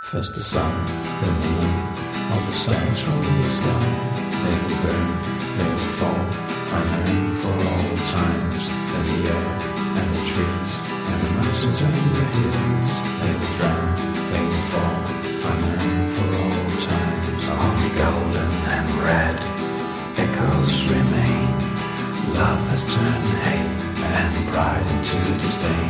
First the sun, then the moon, all the stars from the sky. They will burn, they will fall, find their aim for all times. Then the air, and the trees, and the mountains and the hills. They will drown, they will fall, find their aim for all times. Only golden and red echoes remain. Love has turned hate and pride into disdain.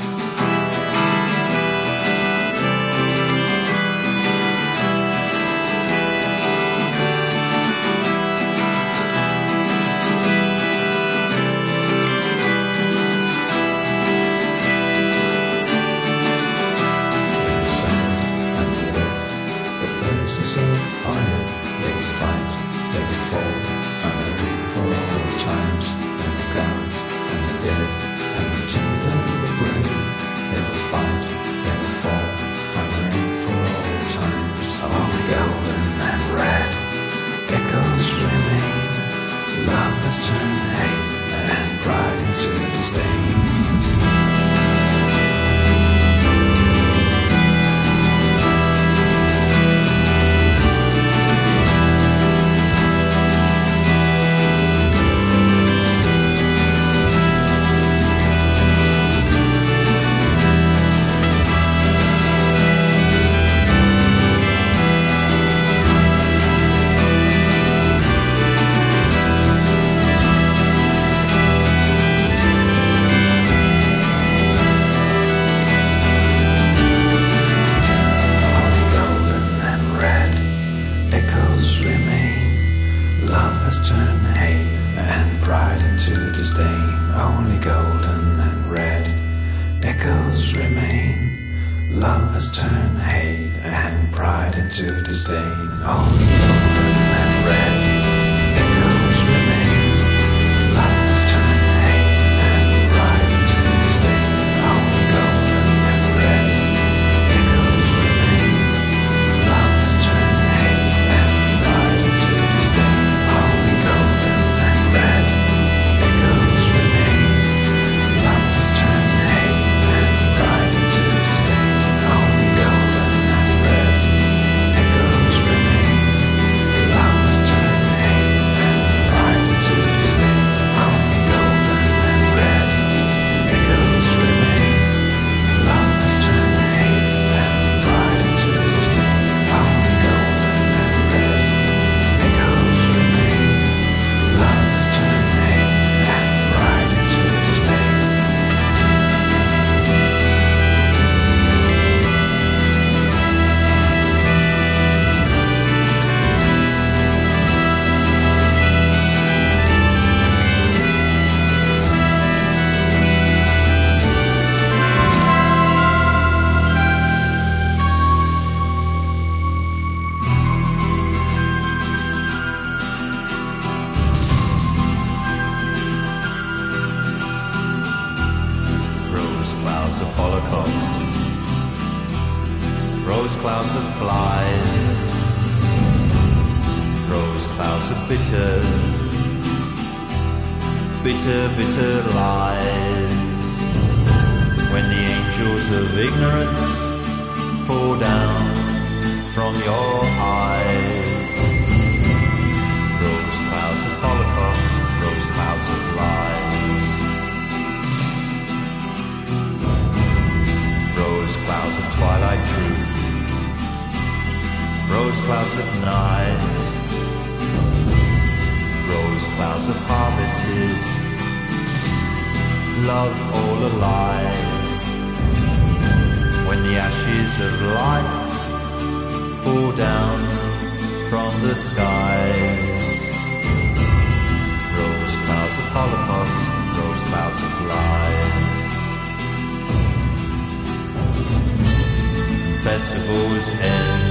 Festivals end,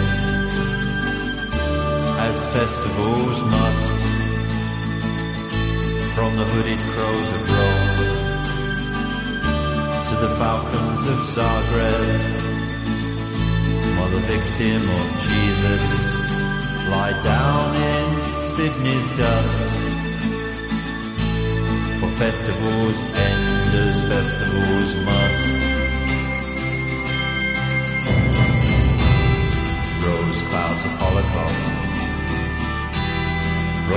as festivals must, from the hooded crows of Rome to the falcons of Zagreb, while the victim of Jesus lie down in Sydney's dust. For festivals end as festivals must.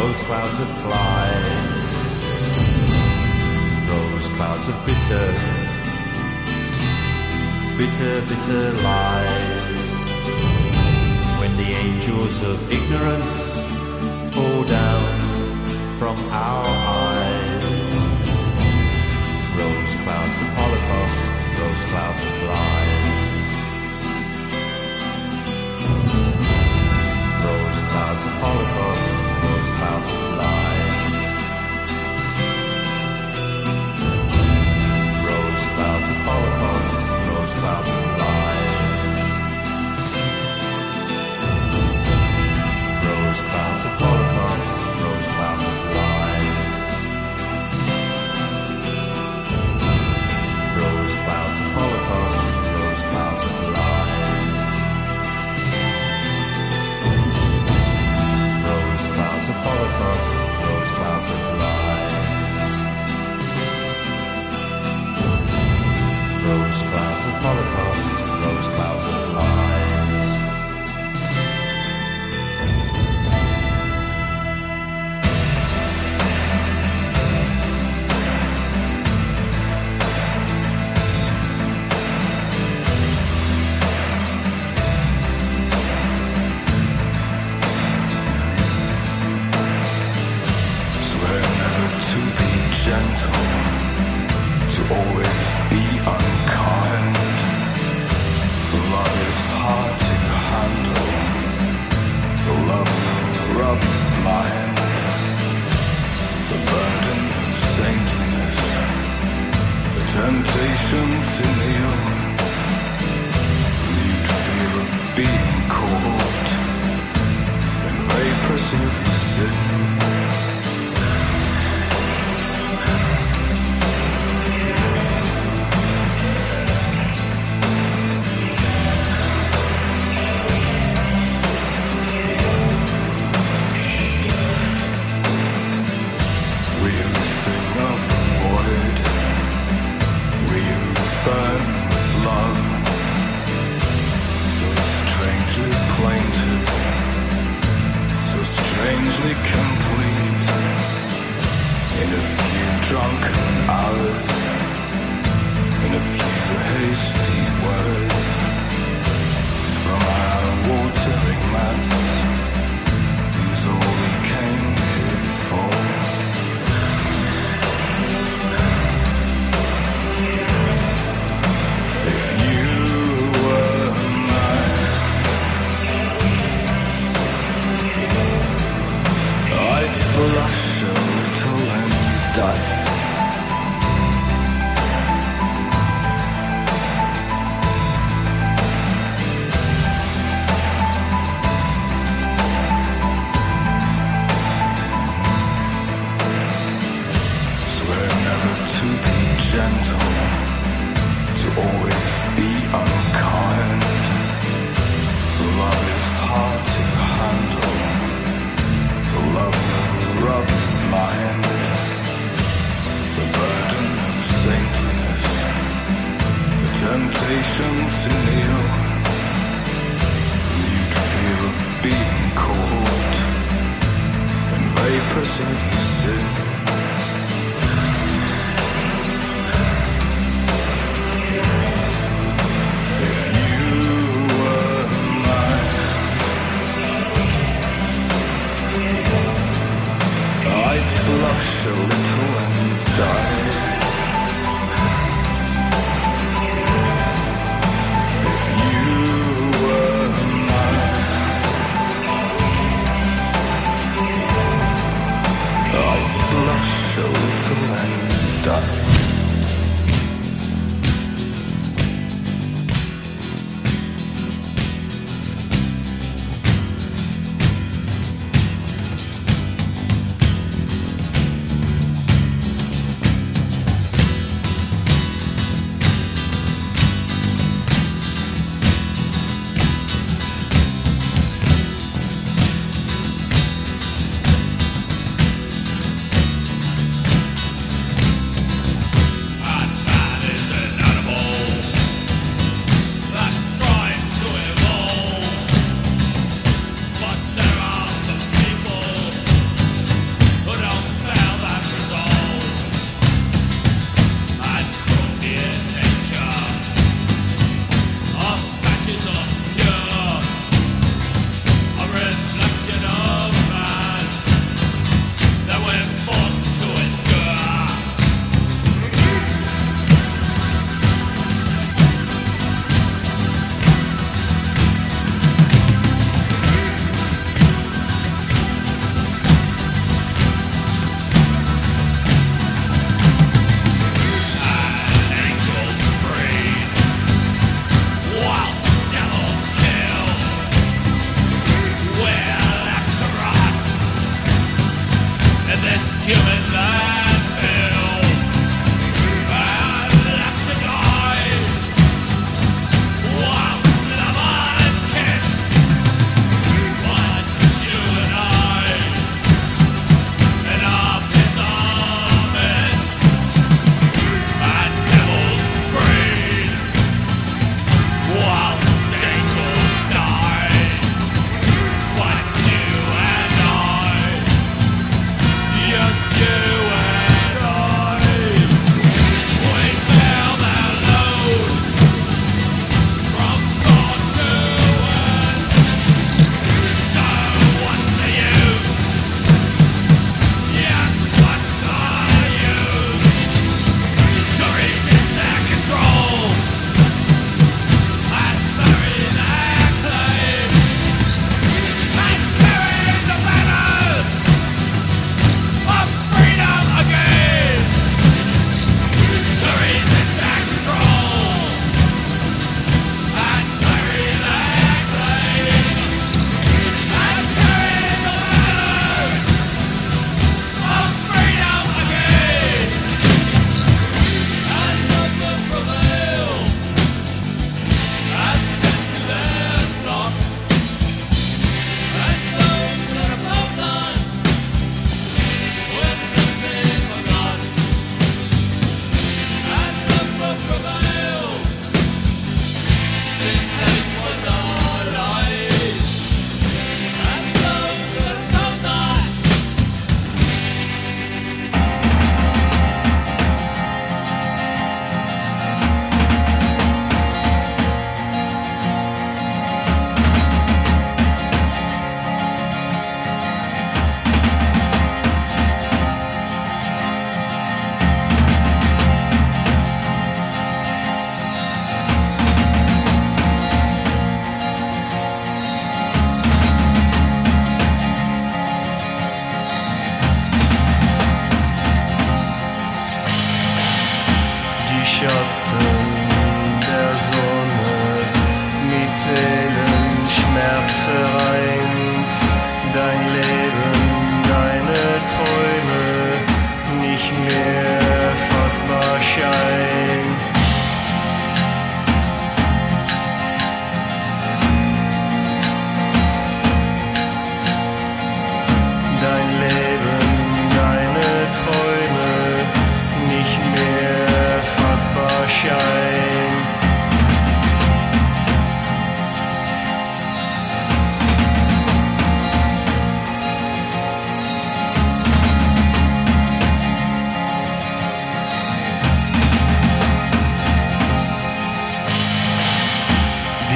rose clouds of flies, rose clouds of bitter, bitter, bitter lies. When the angels of ignorance fall down from our eyes, rose clouds of Holocaust, rose clouds of lies, rose clouds of Holocaust, rose clouds of lies, rose clouds of Holocaust, rose clouds of lies, rose clouds of Holocaust, rose clouds of lies, rose clouds of Holocaust, rose clouds of lies, rose clouds of Holocaust, rose clouds of lies, rose clouds of Holocaust, rose clouds of lies. Swear never to be gentle, to always be unkind. Love is hard to handle, the love will rub you blind. The burden of saintliness, the temptation to kneel, you'd fear of being caught in vapors of sin. We who sing of the void, we who burn with love, so strangely plaintive, so strangely complete. In a few drunken hours, in a few hasty words, from our watering mats, is all we came here for. If you were mine, I'd blush a little and die. Swear never to be gentle, to always be unkind. Love is hard to handle, the love will rub you blind. The burden of saintliness, the temptation to kneel, you'd fear of being caught in vapors of sin. If you were mine, I'd blush a little and die. If you were mine, I'd blush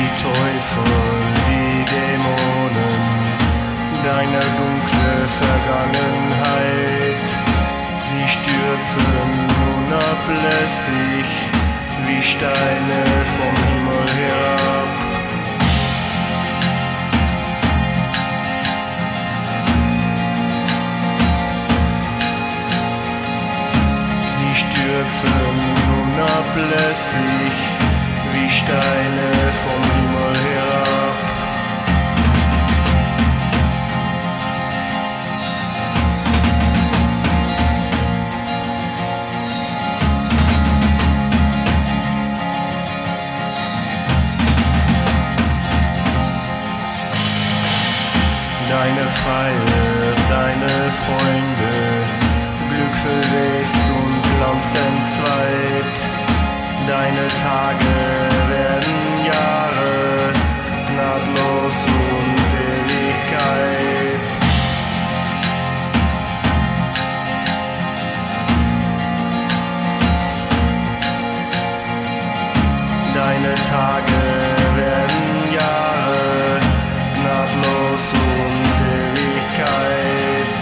die Teufel, die Dämonen deiner dunkle Vergangenheit. Sie stürzen unablässig wie Steine vom Himmel herab. Sie stürzen unablässig wie Steine vom Himmel herab. Deine Pfeile, deine Freunde, Glück verwest und Glanz entzweit. Deine Tage werden Jahre, nahtlos und Ewigkeit. Deine Tage werden Jahre, nahtlos und Ewigkeit.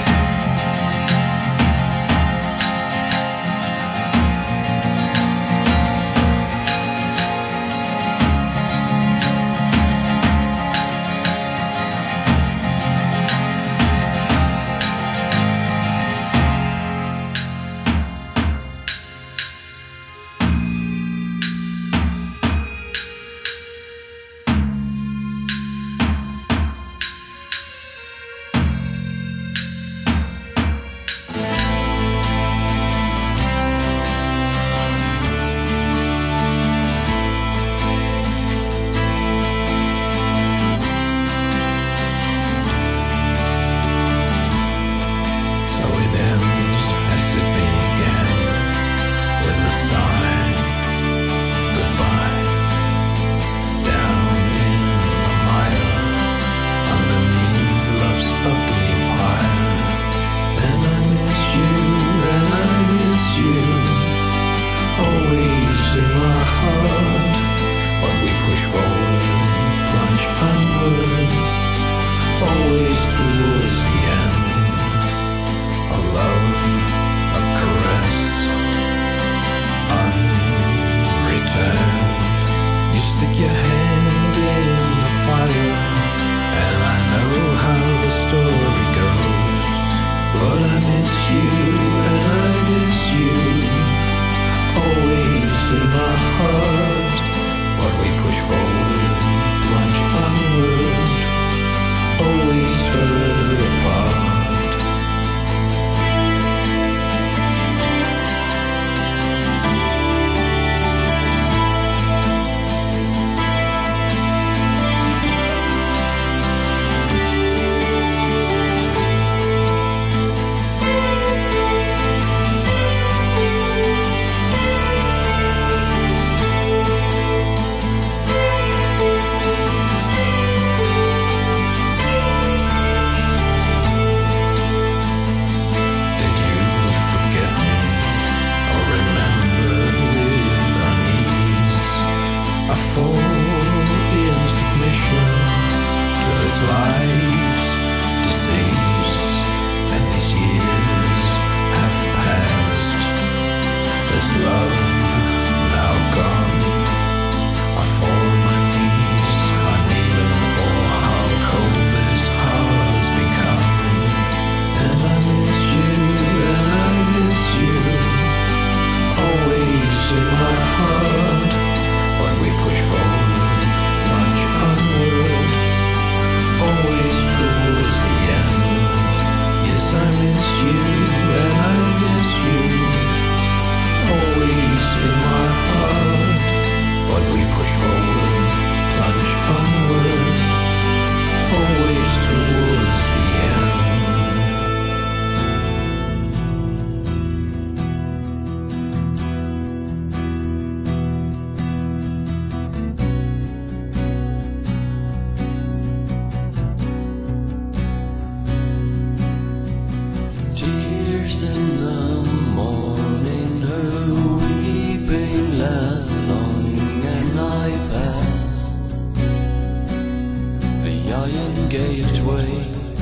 way.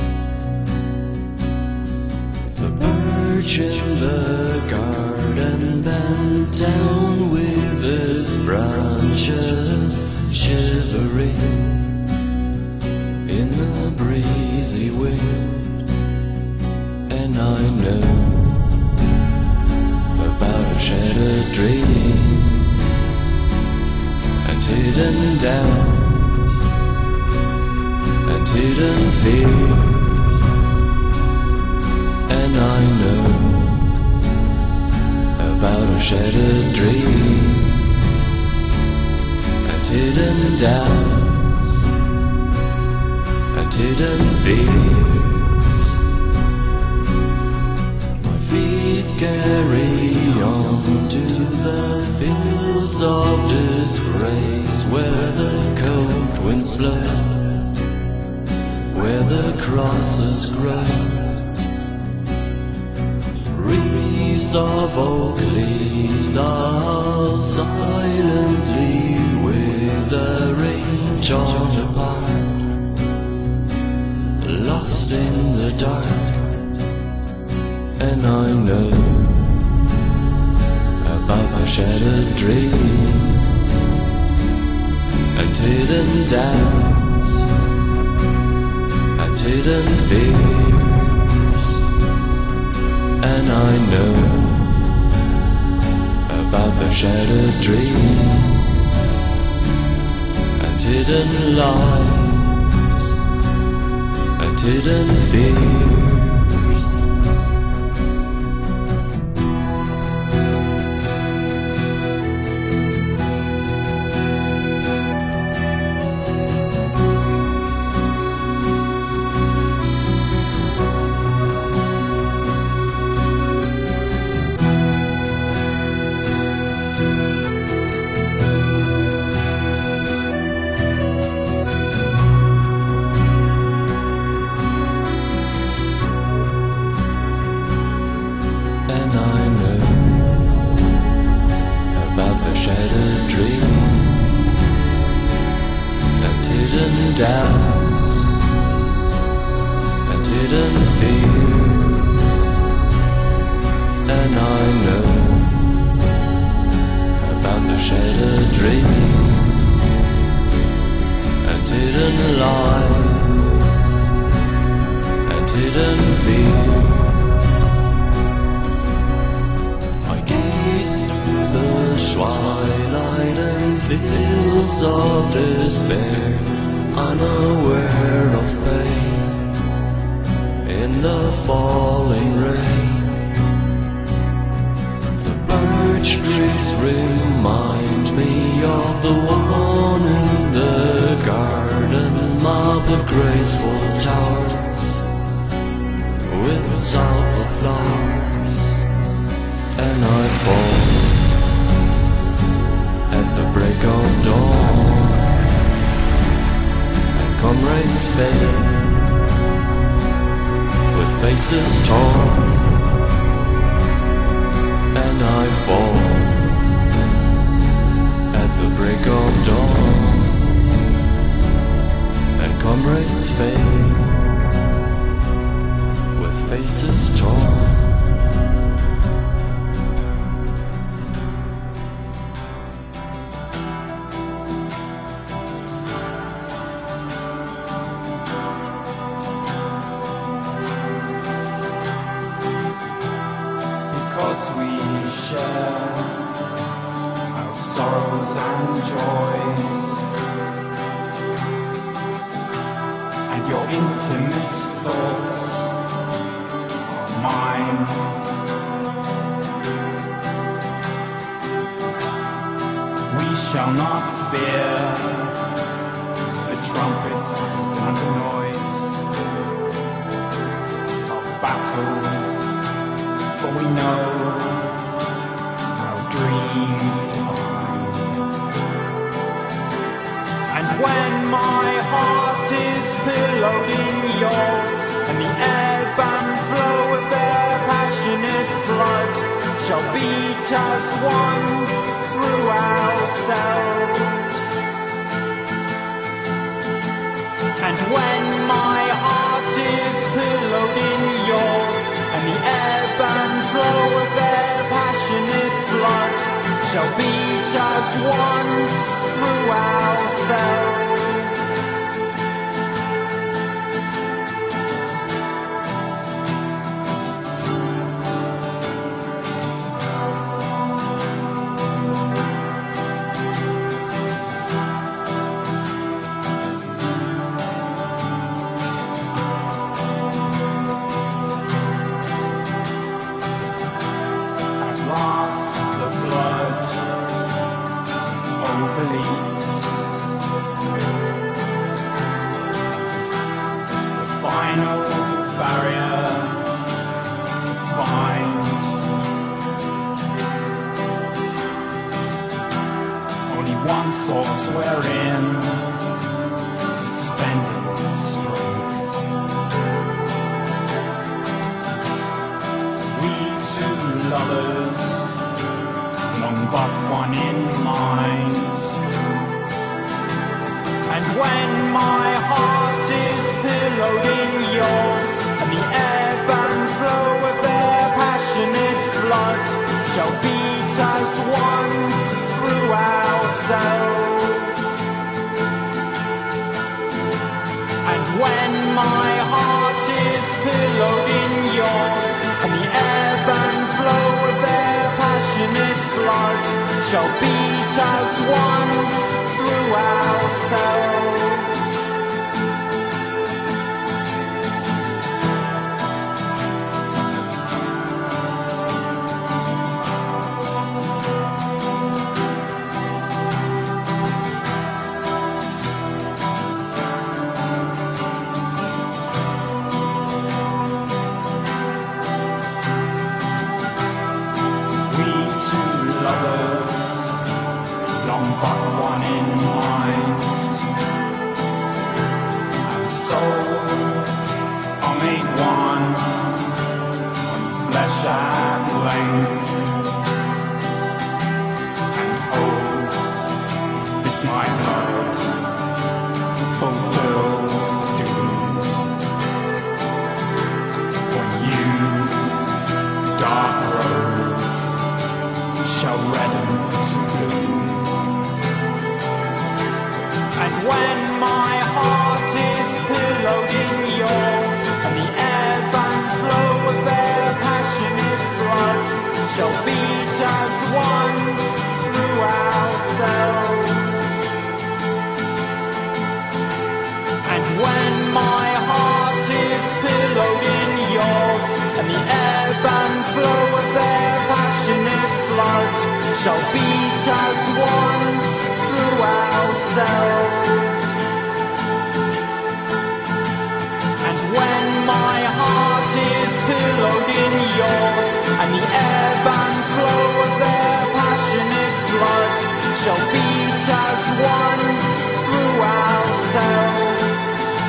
The birch in the garden bent down with its branches shivering in the breezy wind. And I know about a shattered dream and hidden doubts and hidden fears. And I know about a shattered dream and hidden doubts and hidden fears. My feet carry on to the fields of disgrace, where the cold winds blow, where the crosses grow. Wreaths of oak leaves are silently withering, torn apart, lost in the dark. And I know about my shattered dreams and hidden doubts and hidden fears. And I know about the shattered dreams and hidden lies and hidden fears. And I know about the shattered dreams and hidden doubts and hidden fears. And I know about the shattered dreams and hidden lies and hidden fears. Through the twilight and fields of despair, unaware of pain in the falling rain. The birch trees remind me of the one in the garden, marble graceful towers with sulphur flowers. And I fall at the break of dawn, and comrades fade with faces torn. And I fall at the break of dawn, and comrades fade with faces torn. Because we share our sorrows and joys, and your intimate thoughts are mine. We shall not fear the trumpets and the noise of battle, for we know our dreams divine. And when my heart is pillowed in yours, and the ebb and flow of their passionate flood shall beat us one through ourselves. And when my heart shall beat us one through ourselves. Source wherein to spend its strength. We two lovers, long but one in mind. And when my heart is pillowed in yours, and the ebb and flow of their passionate flood shall beat us one through ourselves. When my heart is pillowed in yours, and the ebb and flow of their passionate flood shall beat us one through ourselves. Shall beat us one through ourselves. And when my heart is pillowed in yours, and the ebb and flow of their passionate flood shall beat us one through ourselves.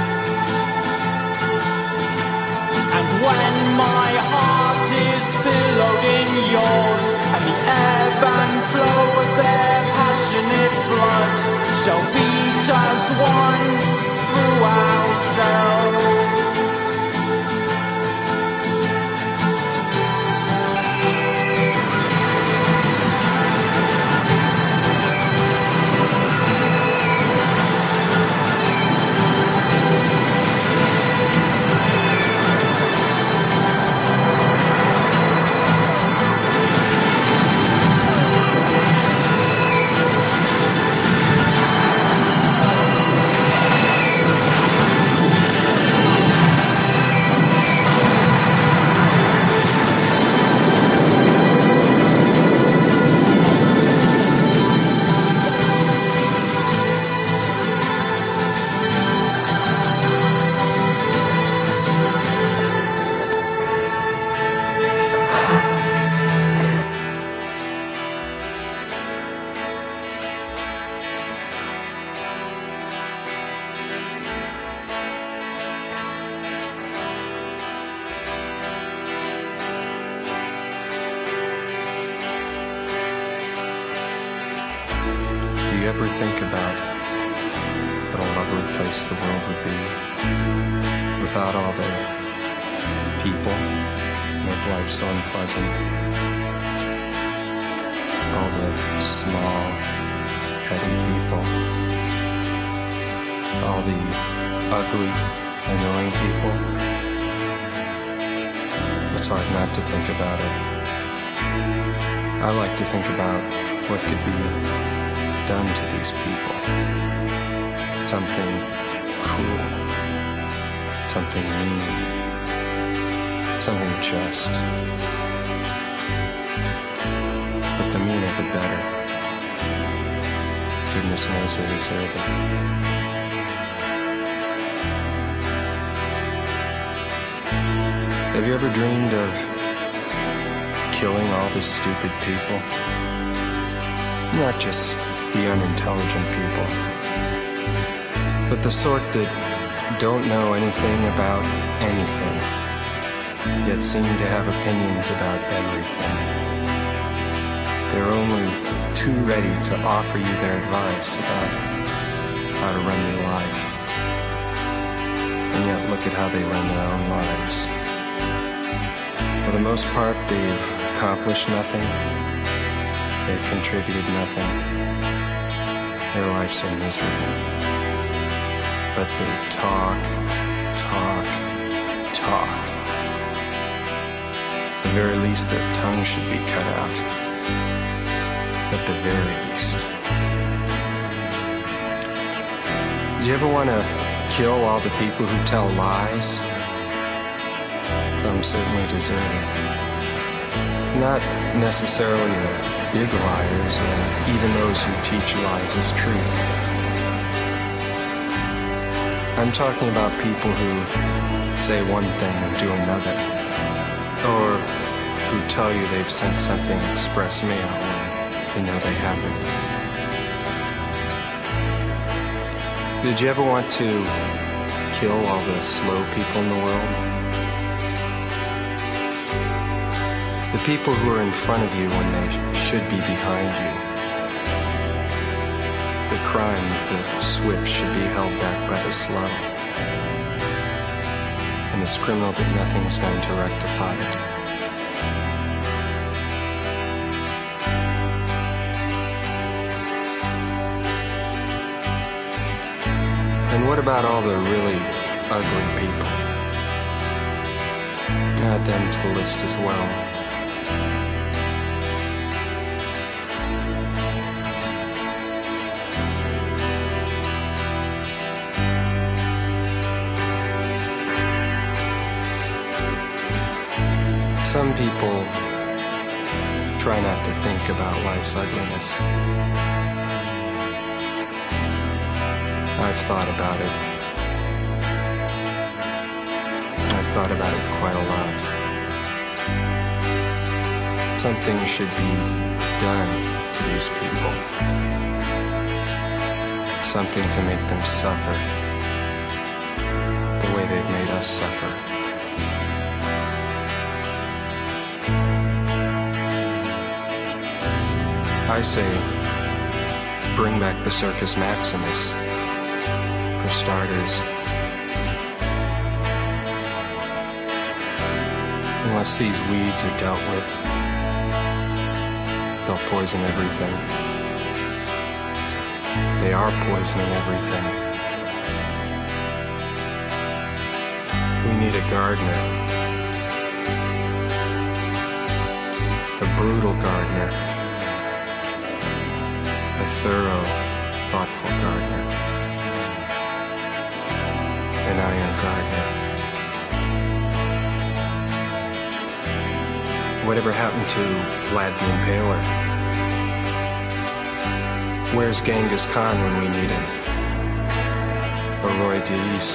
And when my heart is pillowed in yours, and the ebb and flow of their passionate flood shall beat us one through ourselves. you ever think about what a lovely place the world would be without all the people, with life so unpleasant? all the small, petty people, all the ugly, annoying people. It's hard not to think about it. I like to think about what could be done to these people. Something cruel, something mean, something just. But the meaner the better. Goodness knows they deserve it. Have you ever dreamed of killing all the stupid people? Not just the unintelligent people, but the sort that don't know anything about anything, yet seem to have opinions about everything. They're only too ready to offer you their advice about how to run your life. And yet look at how they run their own lives. For the most part, they've accomplished nothing. They've contributed nothing. Their lives are miserable. But they talk. At the very least, their tongue should be cut out. At the very least. Do you ever want to kill all the people who tell lies? Some certainly deserve it. Not necessarily the big liars, or even those who teach lies as truth. I'm talking about people who say one thing and do another, or who tell you they've sent something express mail when you know they haven't. Did you ever want to kill all the slow people in the world? The people who are in front of you when they should be behind you. The crime, the swift should be held back by the slow. And it's criminal that nothing's going to rectify it. And what about all the really ugly people? Add them to the list as well. Some people try not to think about life's ugliness. I've thought about it. I've thought about it quite a lot. Something should be done to these people. Something to make them suffer the way they've made us suffer. I say, bring back the Circus Maximus, for starters. Unless these weeds are dealt with, they'll poison everything. They are poisoning everything. We need a gardener. A brutal gardener. A thorough, thoughtful gardener. An iron gardener. Whatever happened to Vlad the Impaler? Where's Genghis Khan when we need him? Or Roy Dees?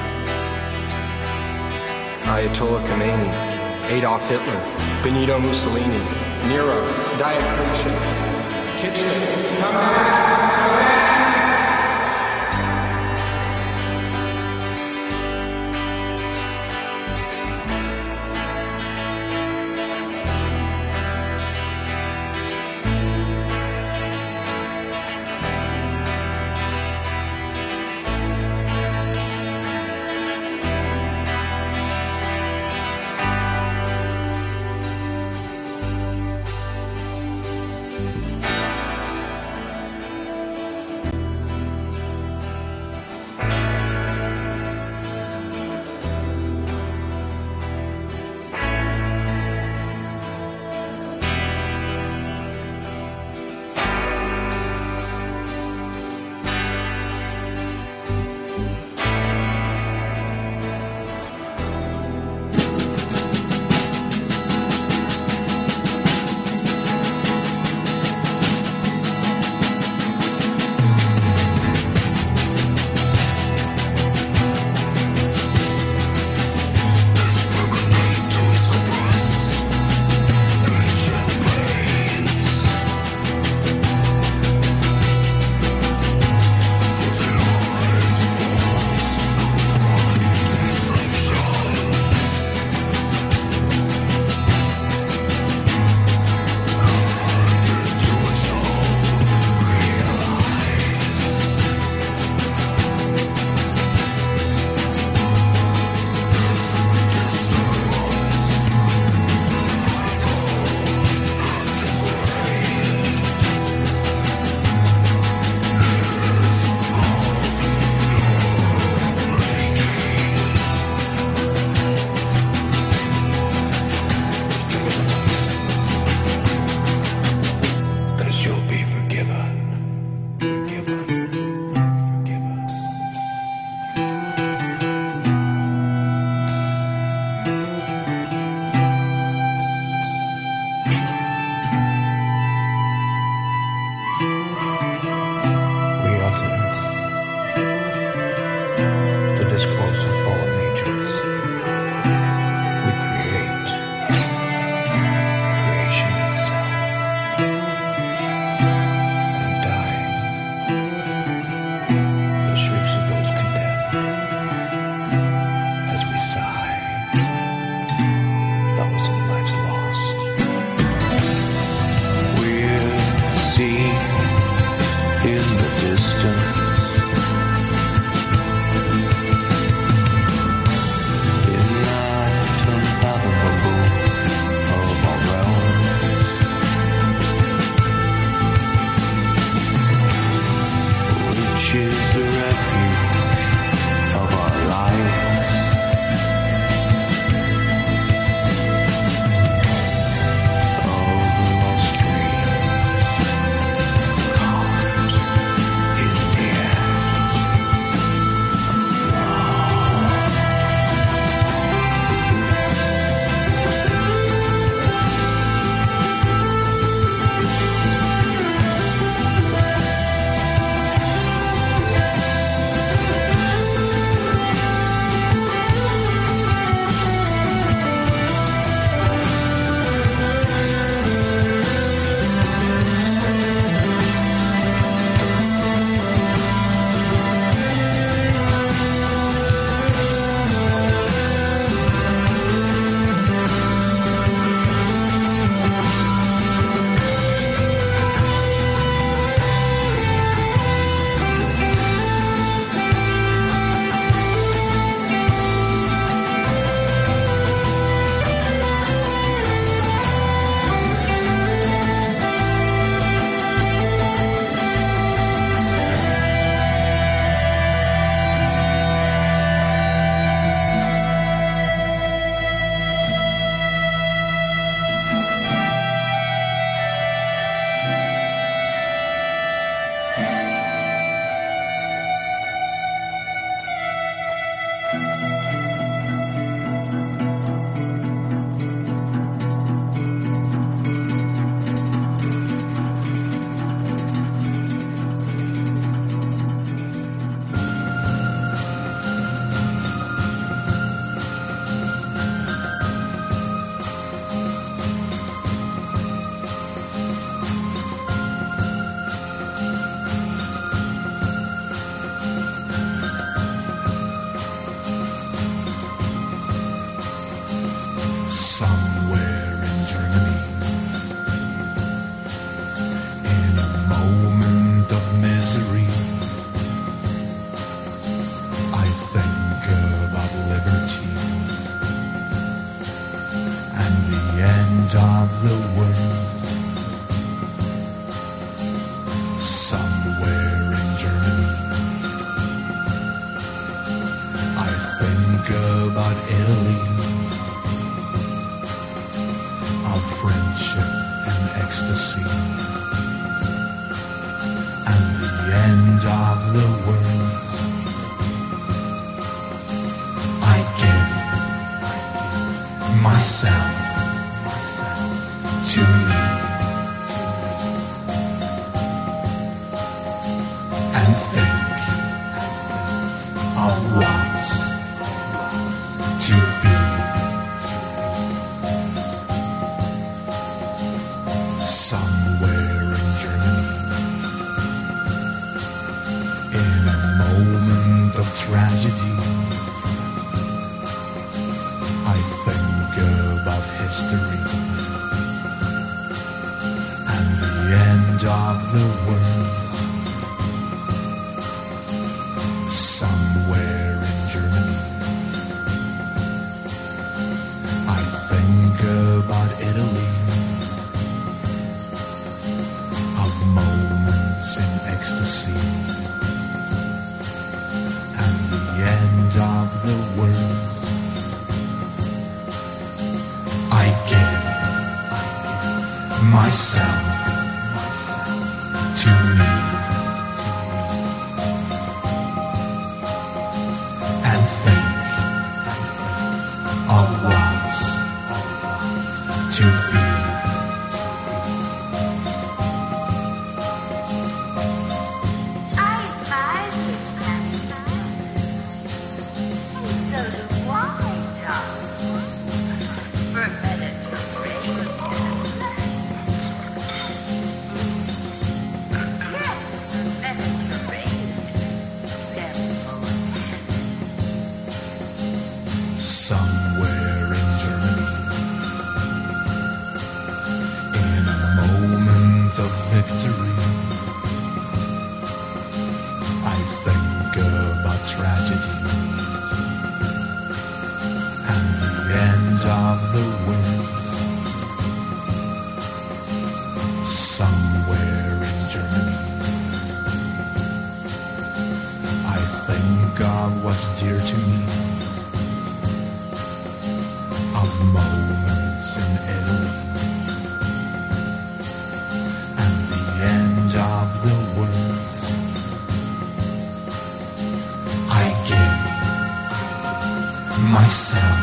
Ayatollah Khomeini, Adolf Hitler, Benito Mussolini, Nero, Diocletian, Kitchen, come back! about Italy, of friendship and ecstasy, and the end of the world. I give myself to me, and think of what's to be. Somewhere in Germany, in a moment of tragedy, I think about history and the end of the world. Somewhere in Germany, I think about Italy, of moments in ecstasy and the end of the world. I give myself to me, and think of what's to be. Somewhere in Germany, in a moment of victory, I think about tragedy and the end of the world. Somewhere in Germany, I think of what's dear to me, of moments in Italy and the end of the world. I give myself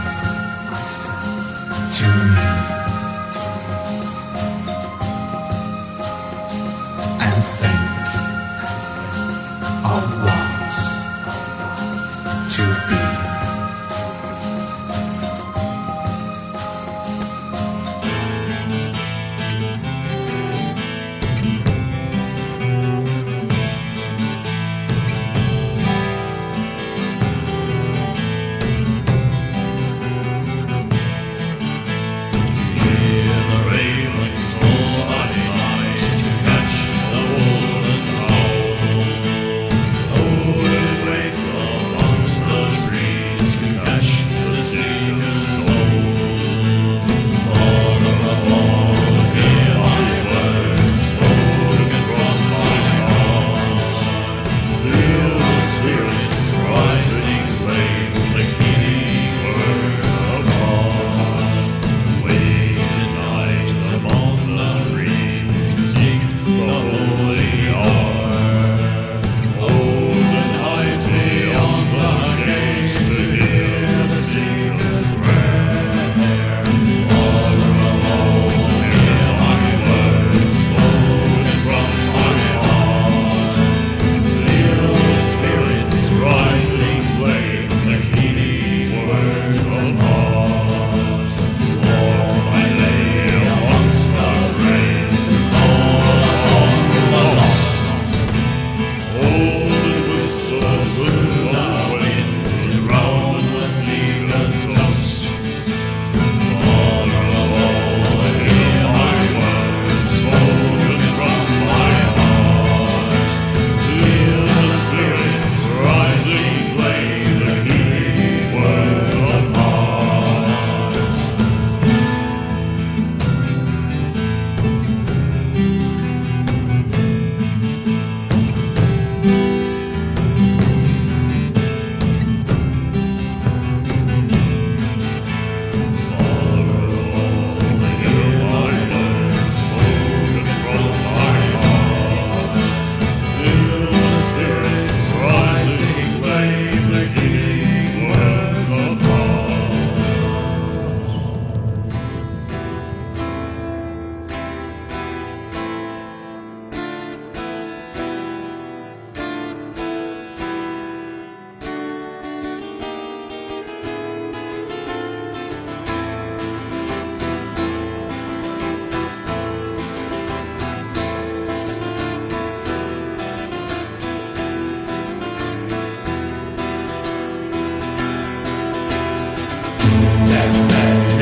to me, and think of what's to be. Tree.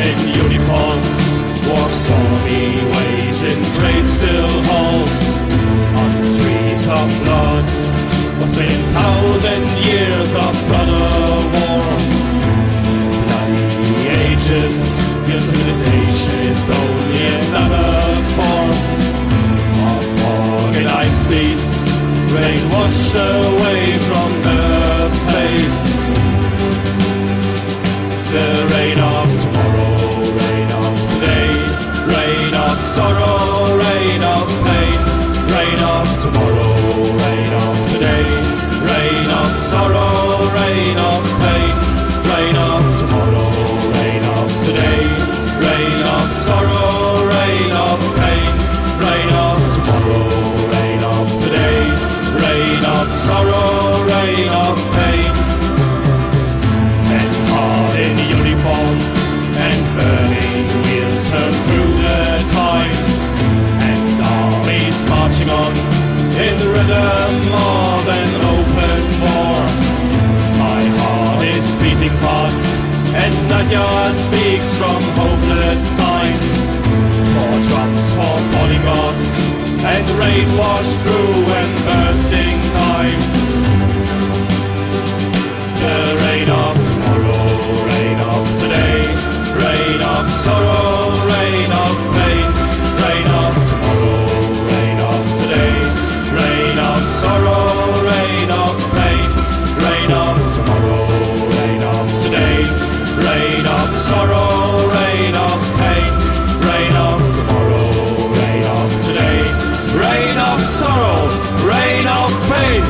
in uniforms walk stormy ways in great still halls on streets of blood. What's been 1,000 years of brother war? Bloody ages, your civilization is only another form of organized beasts, brainwashed away from the place. The rain of tomorrow, rain of today, rain of sorrow, rain of pain, rain of tomorrow, rain of today, rain of sorrow, rain of pain, rain of tomorrow, rain of today, rain of sorrow, rain of pain, rain of tomorrow, rain of today, rain of sorrow, rain of pain. And hard in uniform and burning wheels turn through the time, and armies marching on in the rhythm of an open war. My heart is beating fast, and that yard speaks from hopeless signs. For drums, for falling gods, and rain washed through and bursting time. The rain of tomorrow, rain of today, rain of sorrow, rain of pain, rain of tomorrow, rain of today, rain of sorrow, rain of pain, rain of tomorrow, rain of today, rain of sorrow, rain of pain, rain of tomorrow, rain of today, rain of sorrow, rain of pain.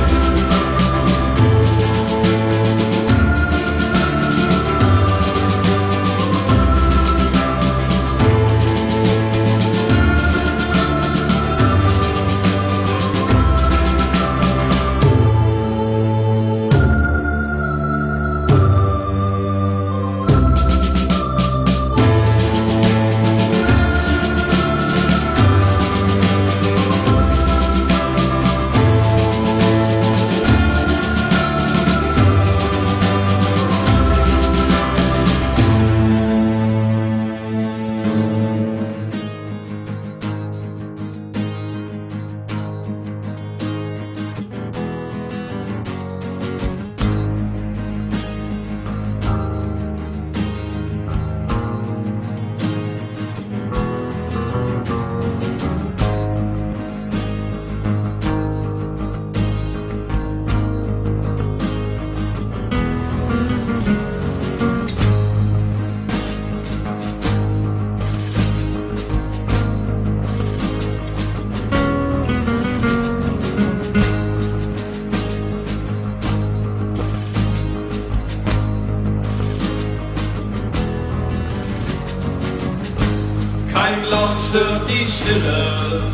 Kein Laut stört die Stille,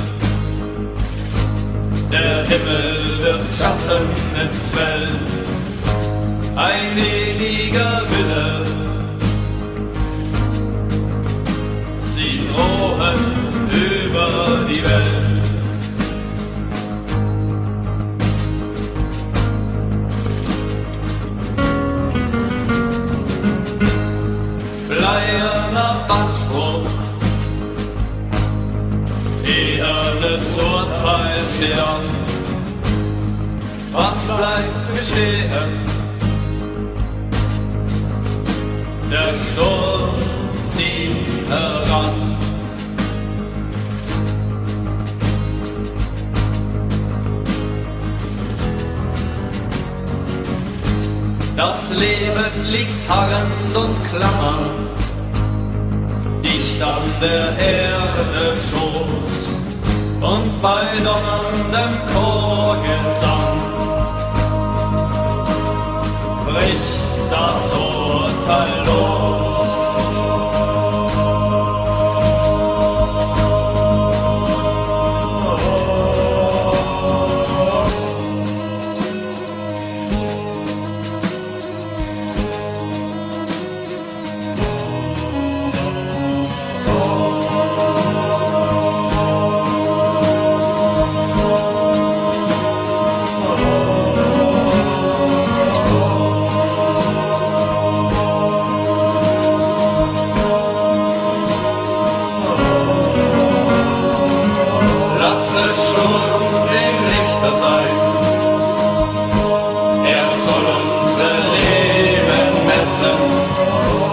der Himmel wirft Schatten ins Feld, ein ewiger Wille zieht drohend über die Welt. Bleierner Bandspruch, ehernes Urteil steht an. Was bleibt geschehen? Der Sturm zieht heran. Das Leben liegt harrend und klammer, dicht an der Erde Schoß, und bei donnerndem Chorgesang bricht das Urteil los.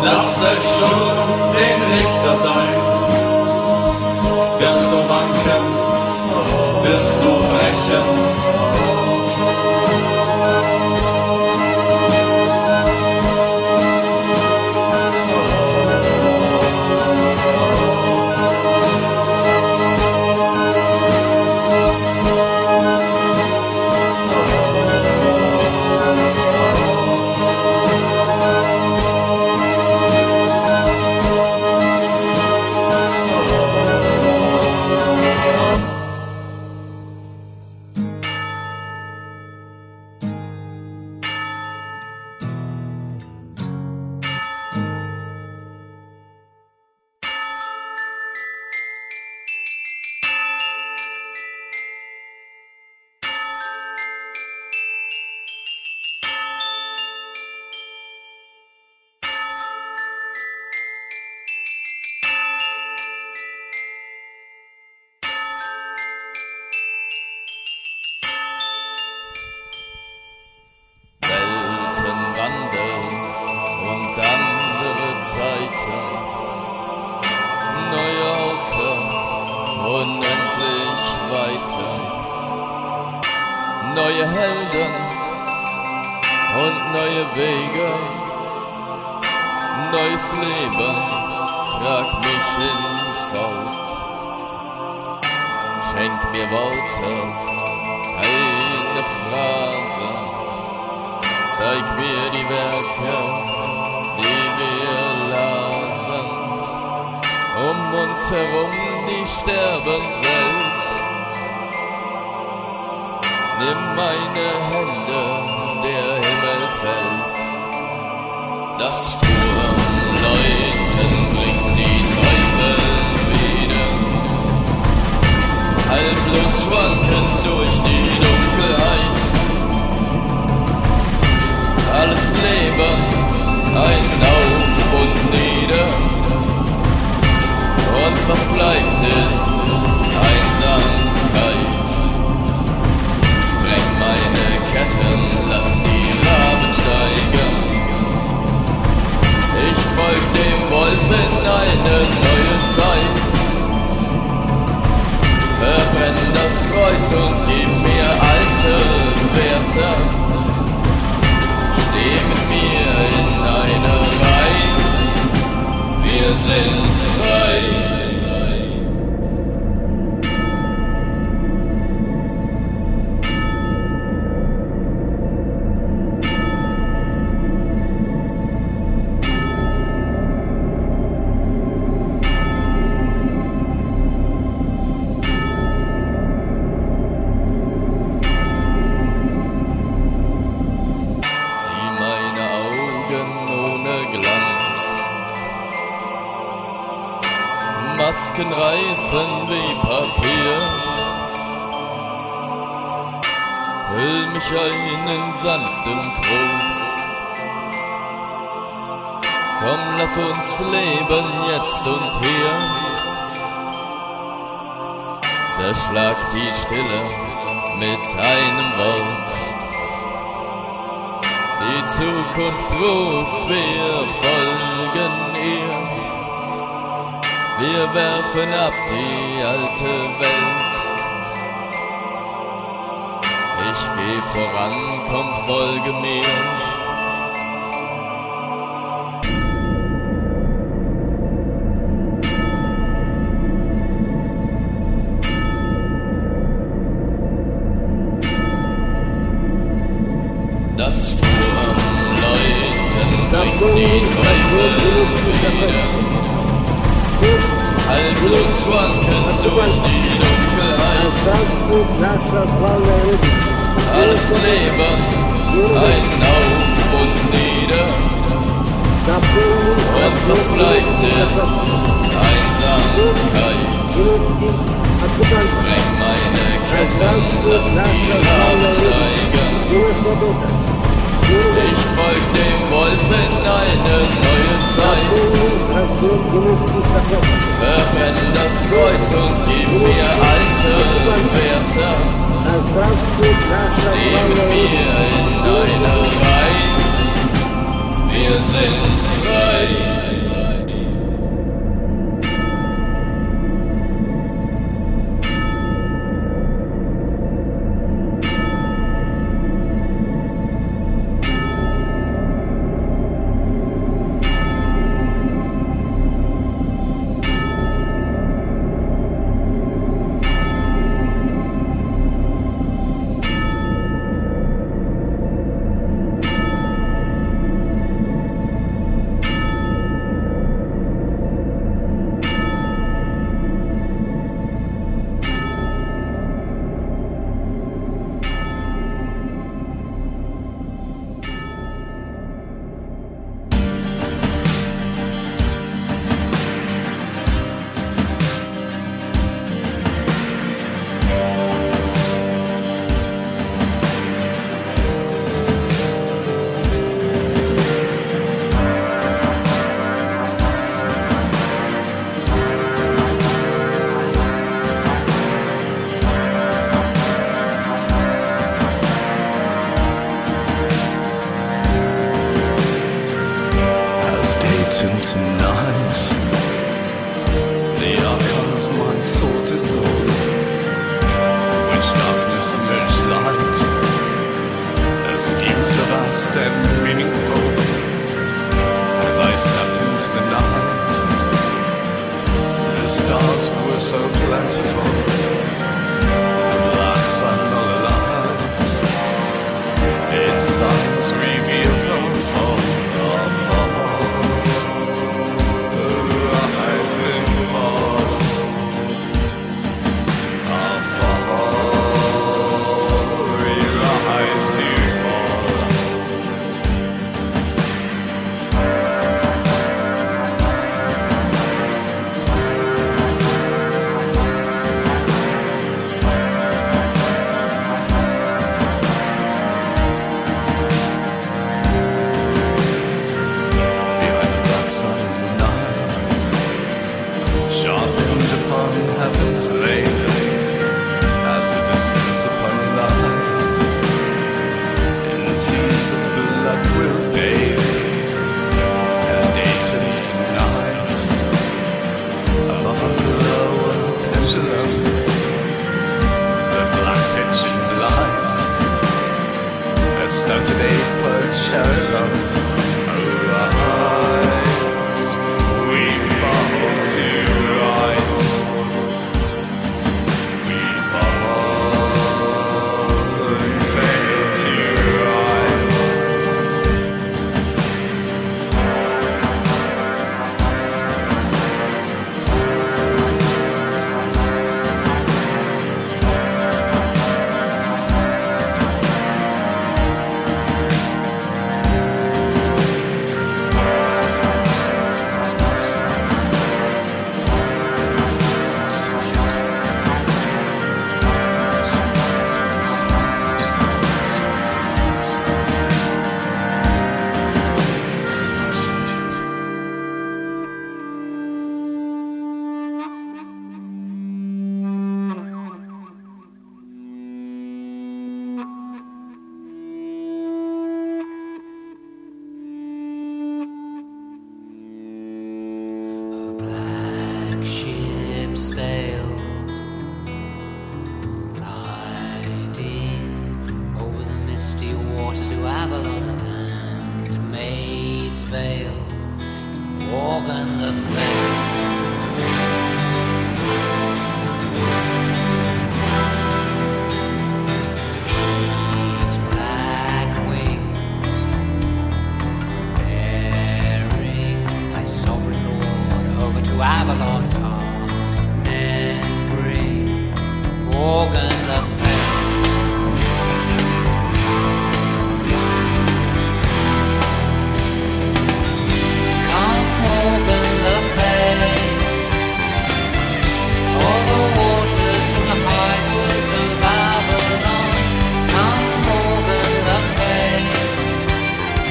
lass es schon den Richter sein. Wirst du wanken, wirst du brechen. Neue Helden und neue Wege, neues Leben, trag mich hinfort. Schenk mir Worte, keine Phrase, zeig mir die Werke, die wir lasen, uns herum die Sterbendwelt. Nimm meine Hände, der Himmel fällt. Das Sturmläuten bringt die Teufel wieder. Haltlos schwankend durch die Dunkelheit. Alles Leben, ein Auf und Nieder. Und was bleibt ist Einsamkeit. Meine Ketten, lass die Raben steigen. Ich folg dem Wolf in eine neue Zeit. Verbrenn das Kreuz und gib mir alte Werte. Steh mit mir in einer Reihe. Wir sind frei. Masken reißen wie Papier. Hüll mich ein in sanftem Trost. Komm, lass uns leben jetzt und hier. Zerschlag die Stille mit einem Wort. Die Zukunft ruft, wir folgen ihr. Wir werfen ab die alte Welt. Ich geh voran, komm, folge mir. Das Sturmläuten bringt die Teufel wieder. Haltlos schwankend durch die Dunkelheit. Alles Leben, ein Auf und Nieder. Und was bleibt ist Einsamkeit. Spreng meine Ketten, lass die Raben steigen. Ich folg dem Wolf in eine neue Zeit. Verbrenn das Kreuz und gib mir alte Werte. Steh mit mir in einer Reihe. Wir sind frei. certain tonight. The archives my sordid lord, which darkness and which light, the schemes of us and meaningful, as I stepped into the night. The stars were so plentiful, the black sun all alive, its signs revealed all. Heaven's lady, as the distance upon light, in the seas of blood will daily, as day turns to night, above and below a pendulum, the black pitching light, a stunted ape per cherubim, arise, we fall to rise.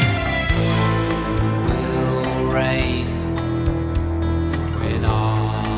With our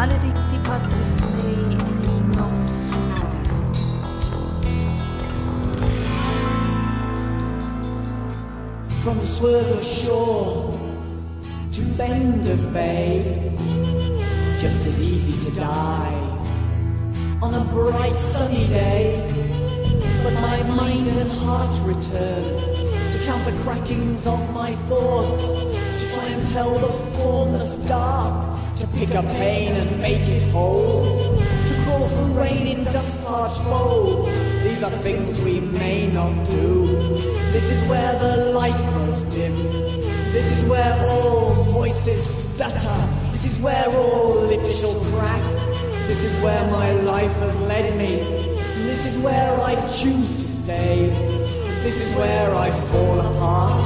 maledicti patris mei in ignom sancta. From the swerve of shore to bend of bay, just as easy to die on a bright sunny day. But my mind and heart return to count the crackings of my thoughts, to try and tell the formless dark, to pick up pain and make it whole, to crawl through rain in dust-parched bowl. These are things we may not do. This is where the light grows dim. This is where all voices stutter. This is where all lips shall crack. This is where my life has led me. This is where I choose to stay. This is where I fall apart.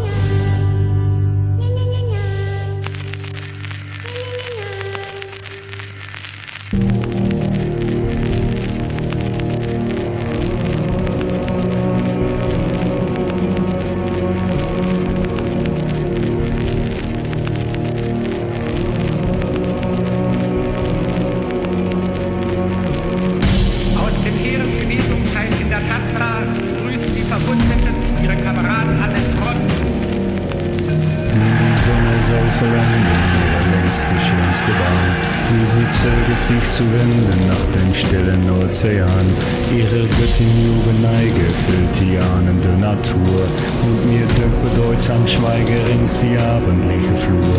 Sich zu wenden nach dem stillen Ozean. Ihre Göttin-Jugendneige füllt die ahnende Natur und mir dünkt bedeutsam Schweige rings die abendliche Flur.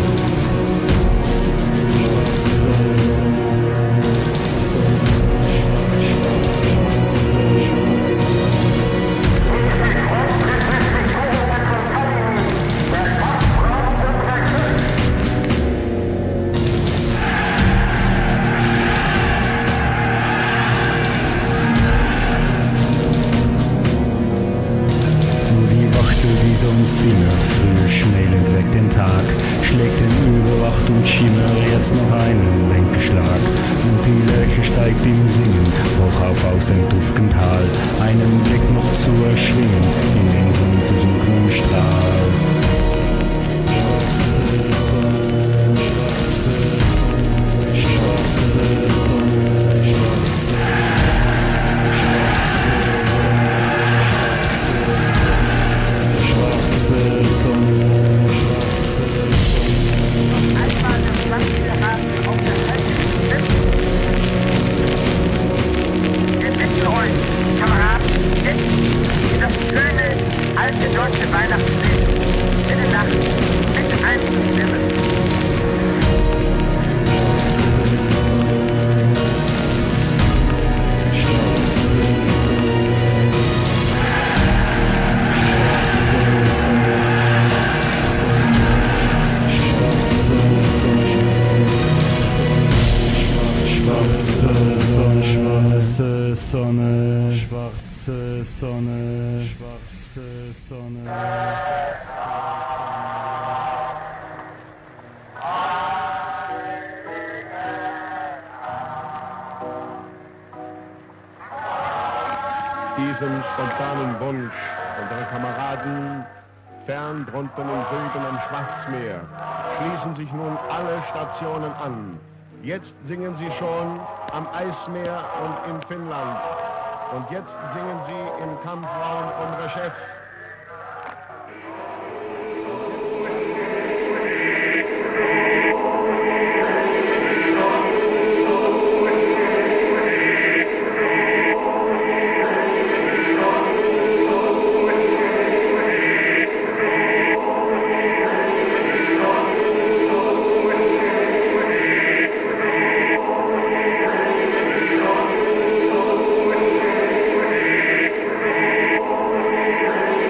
Wie sonst immer, früh schmählend weg den Tag, schlägt den überwacht und Schimmer jetzt noch einen Lenkeschlag. Und die Lerche steigt im Singen, hoch auf aus dem duftgen Tal, einen Blick noch zu erschwingen, in den sonnenversunkenen Strahl. Schwarze Sonne, schwarze Sonne, schwarze Sonne, schwarze Sonne, schwarze Sonne. Schwarze Sonne, schwarze Sonne. Einmal das Land wir haben auf der Welt gesetzt. Wir bitten euch, Kameraden, jetzt in das schöne, alte deutsche Weihnachtslied, Stille Nacht, mit einzustimmen. Schwarze Sonne, schwarze Sonne. Schwarze Sonne, schwarze Sonne, schwarze Sonne, schwarze Sonne. Diesen spontanen Wunsch unserer Kameraden fern drunten im Süden am Schwarzmeer schließen sich nun alle Stationen an. Jetzt singen sie schon am Eismeer und in Finnland. Und jetzt singen sie im Kampfraum unserer Chefs. Yeah.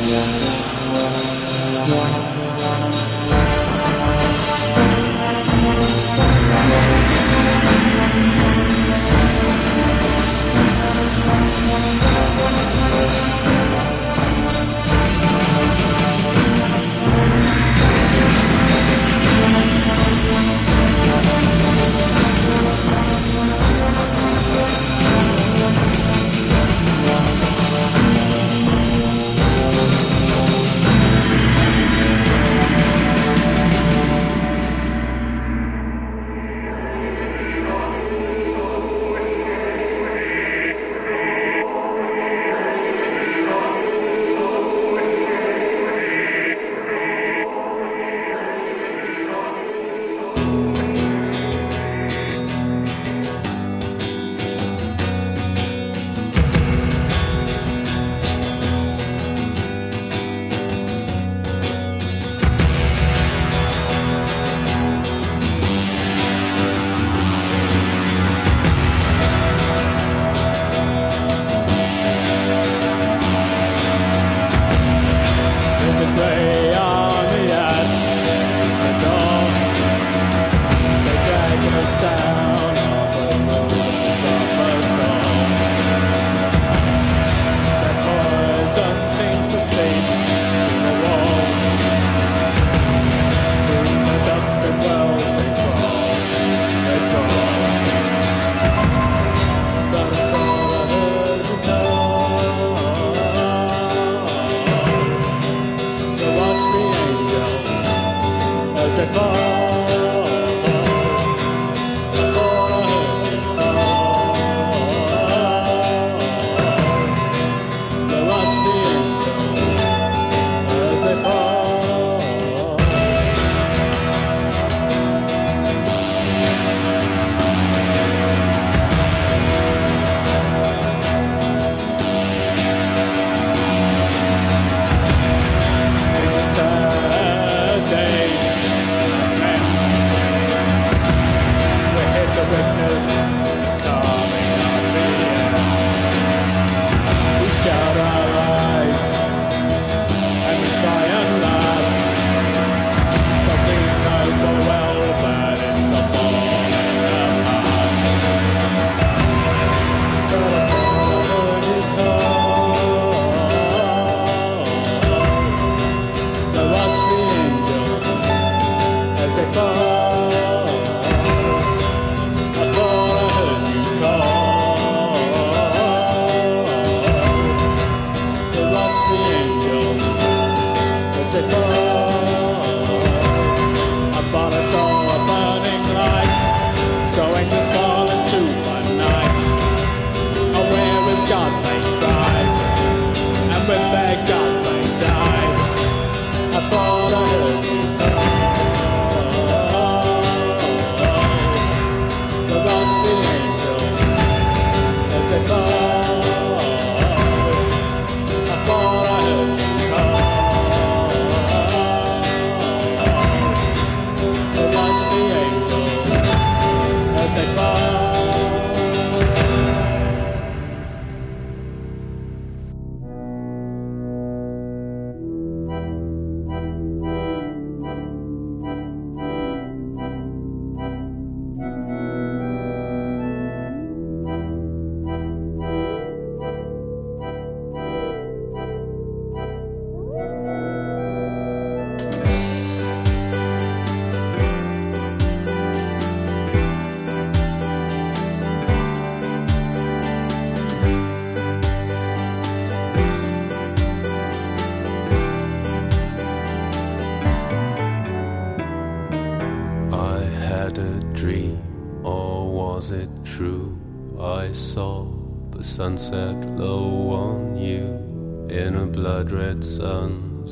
Sunset low on you in a blood-red sun's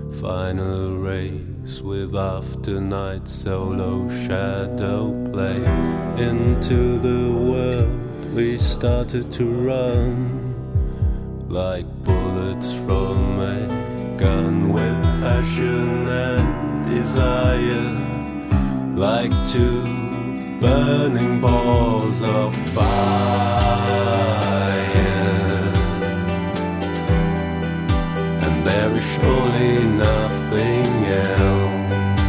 final race, with after night solo shadow play. Into the world we started to run like bullets from a gun, with passion and desire, like two burning balls of fire. And there is surely nothing else.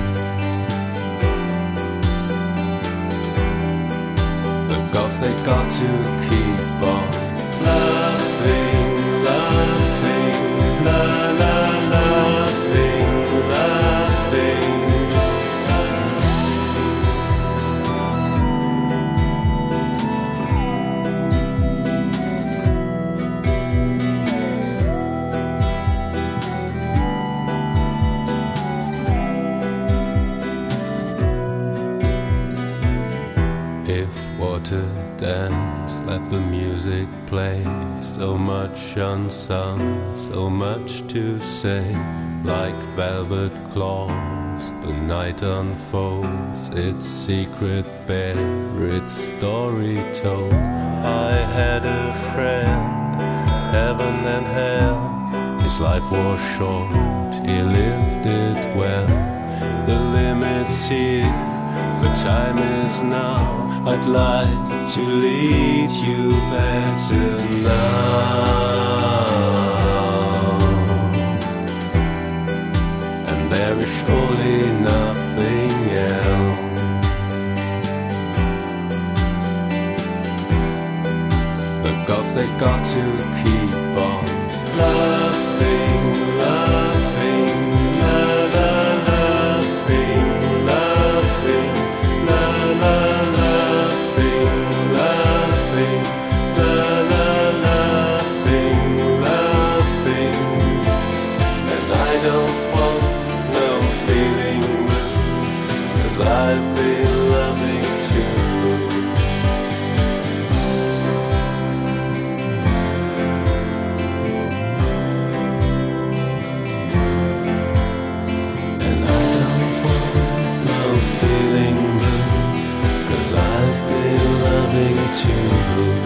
The gods, they got to keep on laughing, laughing, la la, laughing, laughing. To dance, let the music play. So much unsung, so much to say. Like velvet claws, the night unfolds its secret bare, its story told. I had a friend, heaven and hell. His life was short, he lived it well. The limit's here, the time is now. I'd like to lead you better now. And there is surely nothing else. The gods, they got to keep on laughing, laughing, la la, laughing, laughing, la la. I've been loving too. And I don't want no feeling blue, 'cause I've been loving too.